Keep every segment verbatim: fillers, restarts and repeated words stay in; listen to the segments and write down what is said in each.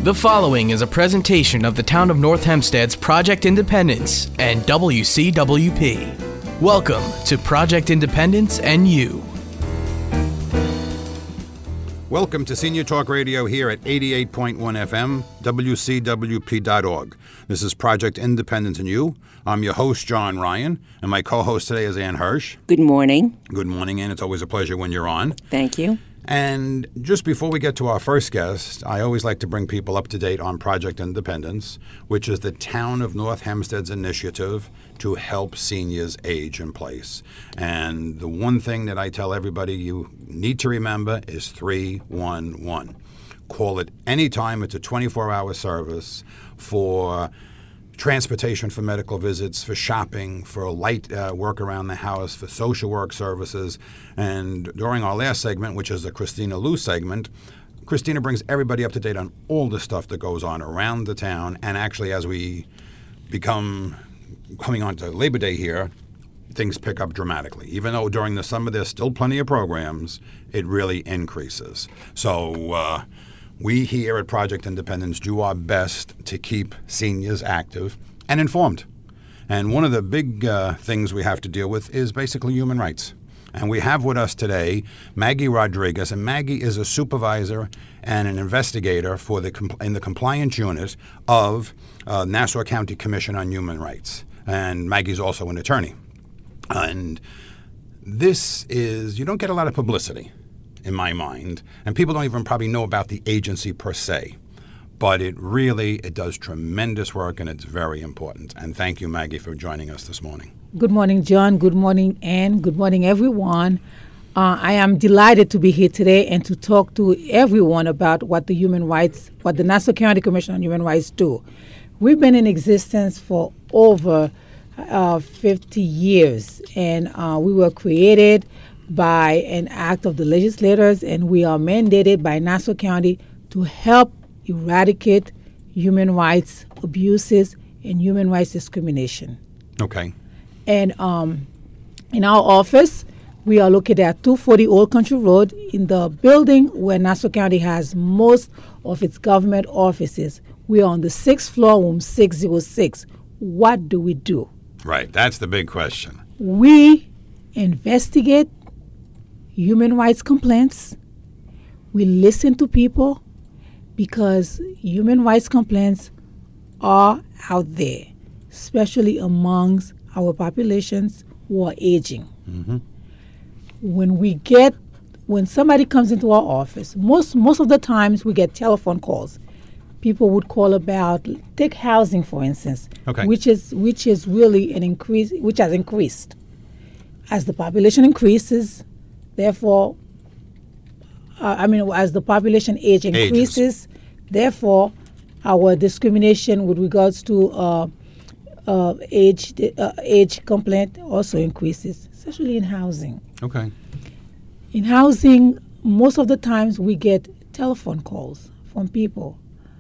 The following is a presentation of the Town of North Hempstead's Project Independence and W C W P. Welcome to Project Independence and You. Welcome to Senior Talk Radio here at eighty-eight point one F M, W C W P dot org. This is Project Independence and You. I'm your host, John Ryan, and my co-host today is Ann Hirsch. Good morning. Good morning, Ann. It's always a pleasure when you're on. Thank you. And just before we get to our first guest, I always like to bring people up to date on Project Independence, which is the Town of North Hempstead's initiative to help seniors age in place. And the one thing that I tell everybody you need to remember is three one one. Call it anytime. It's a twenty-four hour service for transportation for medical visits, for shopping, for light uh, work around the house, for social work services. And during our last segment, which is the Christina Lou segment, Christina brings everybody up to date on all the stuff that goes on around the town. And actually, as we become coming on to Labor Day here, things pick up dramatically. Even though during the summer there's still plenty of programs, it really increases. So uh, we here at Project Independence do our best to keep seniors active and informed. And one of the big uh, things we have to deal with is basically human rights. And we have with us today Maggie Rodriguez, and Maggie is a supervisor and an investigator for the compl- in the compliance unit of uh, Nassau County Commission on Human Rights. And Maggie's also an attorney. And this is, you don't get a lot of publicity, in my mind, and people don't even probably know about the agency per se. But it really, it does tremendous work, and it's very important. And thank you, Maggie, for joining us this morning. Good morning, John. Good morning, Ann. Good morning, everyone. Uh, I am delighted to be here today and to talk to everyone about what the human rights, what the Nassau County Commission on Human Rights do. We've been in existence for over uh, fifty years, and uh, we were created by an act of the legislators, and we are mandated by Nassau County to help eradicate human rights abuses and human rights discrimination. Okay. And um, in our office, we are located at two forty Old Country Road in the building where Nassau County has most of its government offices. We are on the sixth floor, room six oh six. What do we do? Right. That's the big question. We investigate human rights complaints. We listen to people because human rights complaints are out there, especially amongst our populations who are aging. Mm-hmm. When we get, when somebody comes into our office, most most of the times we get telephone calls. People would call about, take housing for instance, okay. which is which is really an increase, which has increased as the population increases. Therefore, uh, I mean, as the population age increases, Ages. Therefore, our discrimination with regards to uh, uh, age uh, age complaint also increases, especially in housing. Okay. In housing, most of the times we get telephone calls from people.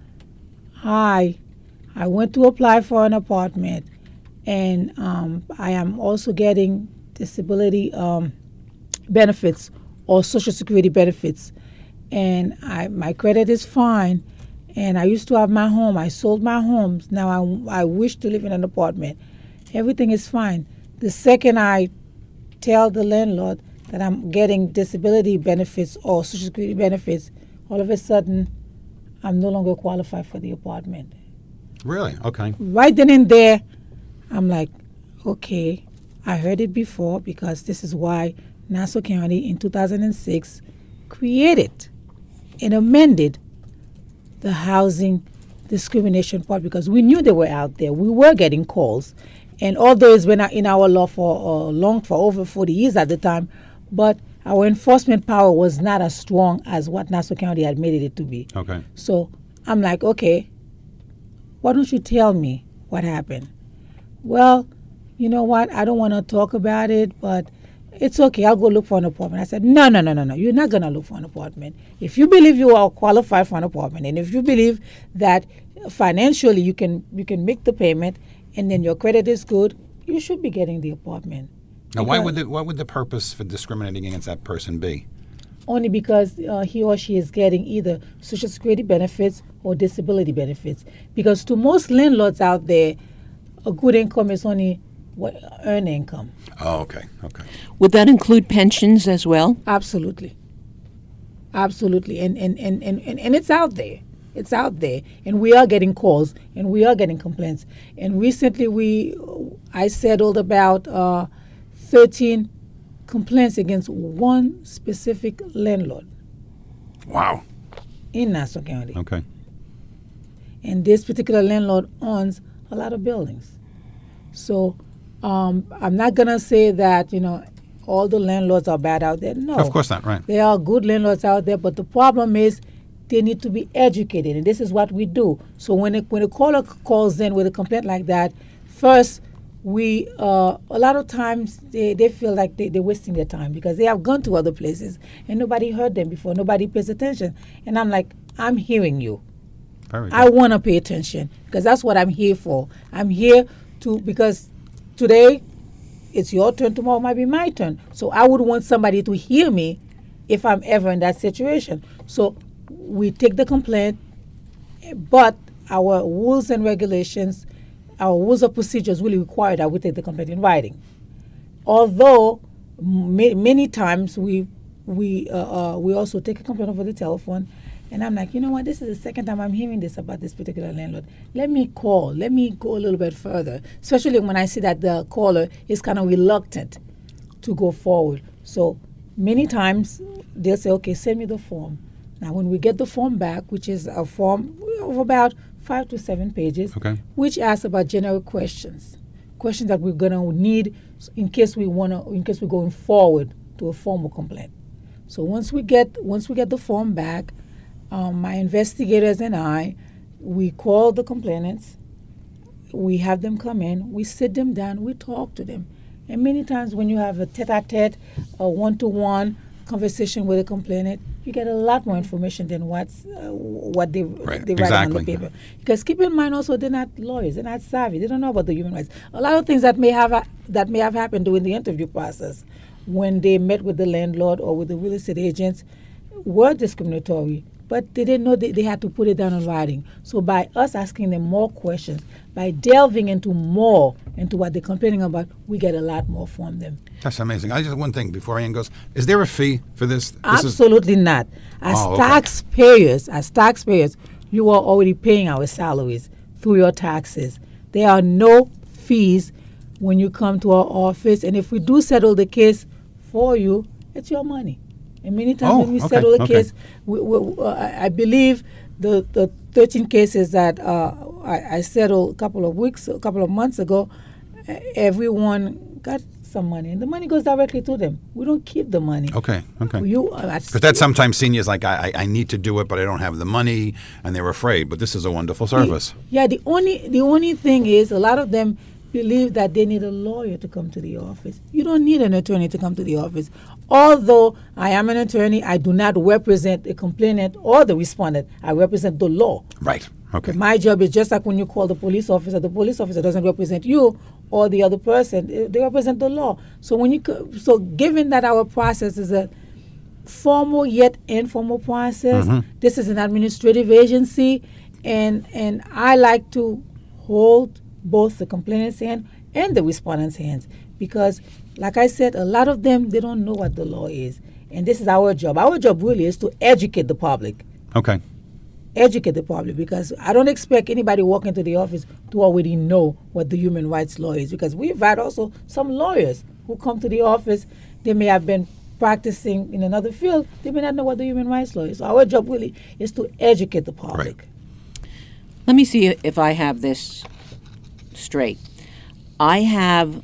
Hi, I went to apply for an apartment, and um, I am also getting disability um, benefits or Social Security benefits, and I, my credit is fine, and I used to have my home. I sold my home. Now I, I wish to live in an apartment. Everything is fine. The second I tell the landlord that I'm getting disability benefits or Social Security benefits, all of a sudden I'm no longer qualified for the apartment. Really? Okay. Right then and there, I'm like, okay, I heard it before, because this is why Nassau County in two thousand six created and amended the housing discrimination part, because we knew they were out there. We were getting calls. And although it's been in our law for uh, long, for over forty years at the time, but our enforcement power was not as strong as what Nassau County admitted it to be. Okay. So I'm like, okay, why don't you tell me what happened? Well, you know what? I don't want to talk about it, but it's okay. I'll go look for an apartment. I said, no, no, no, no, no. You're not going to look for an apartment. If you believe you are qualified for an apartment, and if you believe that financially you can you can make the payment, and then your credit is good, you should be getting the apartment. Now, why would the, what would the purpose for discriminating against that person be? only because uh, he or she is getting either Social Security benefits or disability benefits. Because to most landlords out there, a good income is only what, earned income. Oh, okay, okay. Would that include pensions as well? Absolutely. Absolutely. And, and, and, and, and, and it's out there. It's out there. And we are getting calls and we are getting complaints. And recently we, I settled about uh, thirteen complaints against one specific landlord. Wow. In Nassau County. Okay. And this particular landlord owns a lot of buildings. So um, I'm not going to say that, you know, all the landlords are bad out there. No. Of course not, right. There are good landlords out there, but the problem is they need to be educated, and this is what we do. So when a, when a caller calls in with a complaint like that, first, we uh, a lot of times they, they feel like they, they're wasting their time because they have gone to other places and nobody heard them before, nobody pays attention. And I'm like, I'm hearing you. Very good. I want to pay attention because that's what I'm here for. I'm here to, because today it's your turn, tomorrow might be my turn. So I would want somebody to hear me if I'm ever in that situation. So we take the complaint, but our rules and regulations, our rules of procedures really require that we take the complaint in writing. Although ma- many times we we uh, uh, we also take a complaint over the telephone, and I'm like, you know what, this is the second time I'm hearing this about this particular landlord. Let me call. Let me go a little bit further, especially when I see that the caller is kind of reluctant to go forward. So many times they'll say, okay, send me the form. Now, when we get the form back, which is a form of about five to seven pages, okay, which asks about general questions, questions that we're gonna need in case we wanna, in case we're going forward to a formal complaint. So once we get, once we get the form back, um, my investigators and I, we call the complainants, we have them come in, we sit them down, we talk to them, and many times when you have a tete-a-tete, a one-to-one conversation with a complainant, you get a lot more information than what's uh, what they right. they write exactly. on the paper. Because keep in mind also, they're not lawyers, they're not savvy, they don't know about the human rights. A lot of things that may have uh, that may have happened during the interview process, when they met with the landlord or with the real estate agents, were discriminatory. But they didn't know they, they had to put it down in writing. So by us asking them more questions, by delving into more into what they're complaining about, we get a lot more from them. That's amazing. I just one thing before Ian goes. Is there a fee for this? this Absolutely is... not. As oh, okay. taxpayers, as taxpayers, you are already paying our salaries through your taxes. There are no fees when you come to our office, and if we do settle the case for you, it's your money. And many times oh, when we okay, settle a okay. case, we, we, uh, I believe the, the thirteen cases that uh, I, I settled a couple of weeks, a couple of months ago, uh, everyone got some money, and the money goes directly to them. We don't keep the money. Okay, okay. You because that's sometimes seniors like I, I need to do it, but I don't have the money, and they're afraid. But this is a wonderful service. The, yeah, the only the only thing is a lot of them believe that they need a lawyer to come to the office. You don't need an attorney to come to the office. Although I am an attorney, I do not represent the complainant or the respondent. I represent the law. Right. Okay. But my job is just like when you call the police officer. The police officer doesn't represent you or the other person. They represent the law. So when you so given that our process is a formal yet informal process, mm-hmm. this is an administrative agency, and and I like to hold both the complainant's hand and the respondent's hands, because like I said, a lot of them, they don't know what the law is, and this is our job. Our job really is to educate the public. Okay. Educate the public, because I don't expect anybody walking to the office to already know what the human rights law is, because we've had also some lawyers who come to the office. They may have been practicing in another field. They may not know what the human rights law is. So our job really is to educate the public. Right. Let me see if I have this straight. I have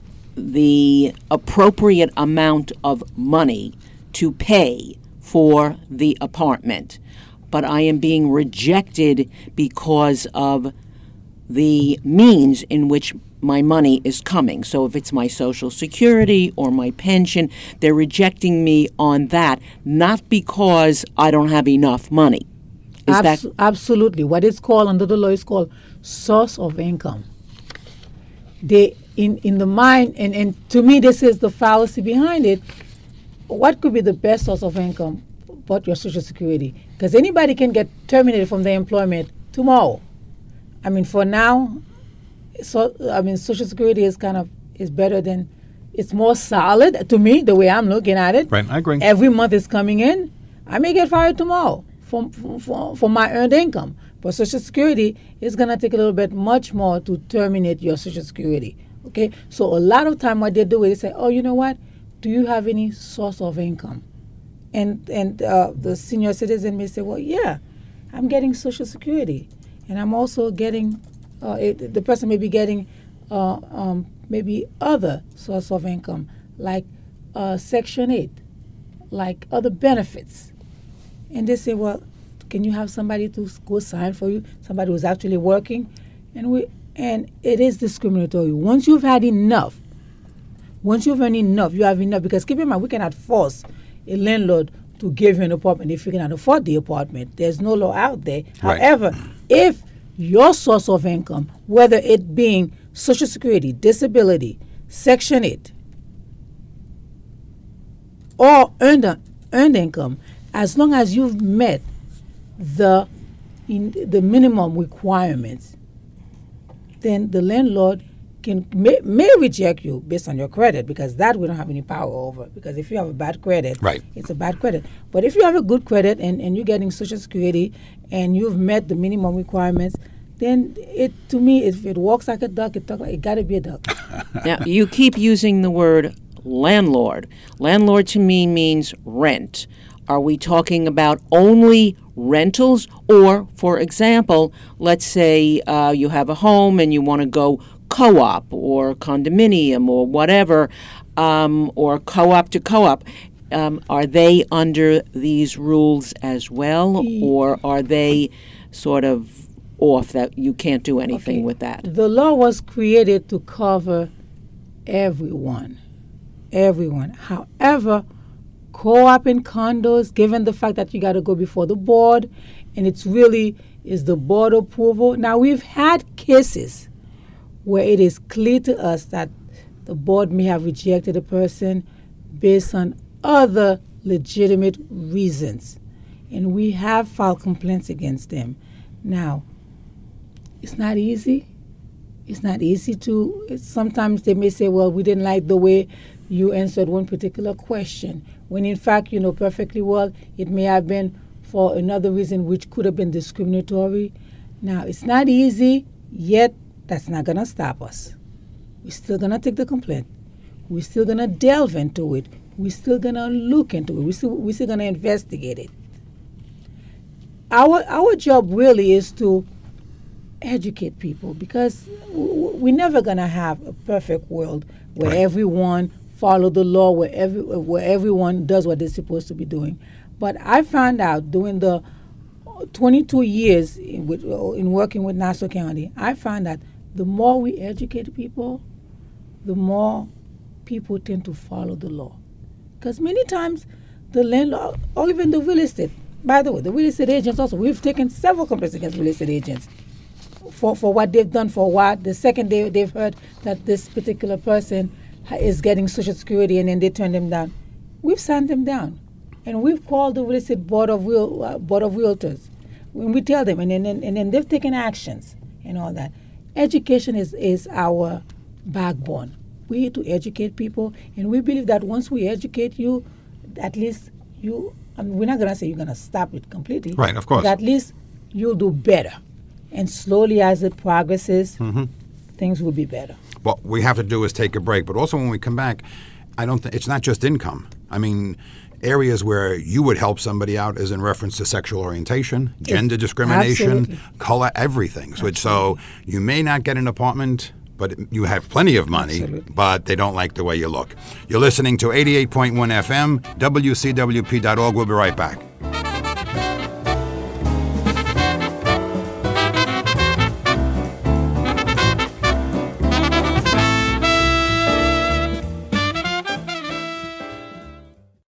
the appropriate amount of money to pay for the apartment, but I am being rejected because of the means in which my money is coming. So if it's my Social Security or my pension, they're rejecting me on that, not because I don't have enough money. Is Abs- that absolutely. What is called under the law is called source of income. They in, in the mind, and, and to me this is the fallacy behind it. what could be the best source of income but your Social Security? Because anybody can get terminated from their employment tomorrow. I mean, for now, so I mean, Social Security is kind of is better than, it's more solid to me the way I'm looking at it. Right, I agree. Every month is coming in. I may get fired tomorrow from from, from my earned income, but Social Security is gonna take a little bit much more to terminate your Social Security. Okay, so a lot of time what they do is they say, oh, you know what? Do you have any source of income? And and uh, the senior citizen may say, well, yeah, I'm getting Social Security, and I'm also getting. Uh, it, the person may be getting uh, um, maybe other source of income, like uh, Section eight, like other benefits. And they say, well, can you have somebody to go sign for you, somebody who's actually working? And we and it is discriminatory. Once you've had enough, once you've had enough, you have enough. Because keep in mind, we cannot force a landlord to give you an apartment if you cannot afford the apartment. There's no law out there. Right. However, if your source of income, whether it being Social Security, disability, Section eight, or earned, earned income, as long as you've met the in the minimum requirements, then the landlord can may, may reject you based on your credit, because that we don't have any power over. Because if you have a bad credit, right, it's a bad credit. But if you have a good credit and, and you're getting Social Security and you've met the minimum requirements, then it to me, if it walks like a duck, it, talk like, it got to be a duck. Now, you keep using the word landlord. Landlord to me means rent. Are we talking about only rentals? Or, for example, let's say uh, you have a home and you want to go co-op or condominium or whatever, um, or co-op to co-op. Um, are they under these rules as well, or are they sort of off that you can't do anything Okay. with that? The law was created to cover everyone, everyone. However, co-op and condos, given the fact that you got to go before the board, and it's really is the board approval. Now, we've had cases where it is clear to us that the board may have rejected a person based on other legitimate reasons, and we have filed complaints against them. Now, it's not easy. It's not easy to, it's, sometimes they may say, well, we didn't like the way you answered one particular question, when in fact, you know perfectly well, it may have been for another reason which could have been discriminatory. Now, it's not easy, yet that's not going to stop us. We're still going to take the complaint. We're still going to delve into it. We're still going to look into it. We're still, we're still going to investigate it. Our, our job really is to educate people, because w- we're never going to have a perfect world where Right. everyone follow the law, where, every, where everyone does what they're supposed to be doing. But I found out during the twenty-two years in, with, in working with Nassau County, I found that the more we educate people, the more people tend to follow the law. Because many times the landlord, or even the real estate, by the way, the real estate agents also, we've taken several complaints against real estate agents for, for what they've done for what. The second day they've heard that this particular person is getting Social Security, and then they turn them down. We've signed them down. And we've called the real estate board of, real, uh, board of realtors. When we tell them, and then, and then they've taken actions and all that. Education is, is our backbone. We need to educate people, and we believe that once we educate you, at least you, I mean, we're not going to say you're going to stop it completely. Right, of course. But at least you'll do better. And slowly as it progresses, Mm-hmm. things will be better. What we have to do is take a break. But also when we come back, I don't think it's not just income. I mean, areas where you would help somebody out is in reference to sexual orientation, gender discrimination, Absolutely. color, everything. So, it's, so you may not get an apartment, but you have plenty of money, Absolutely. but they don't like the way you look. You're listening to eighty-eight point one F M, W C W P dot org. We'll be right back.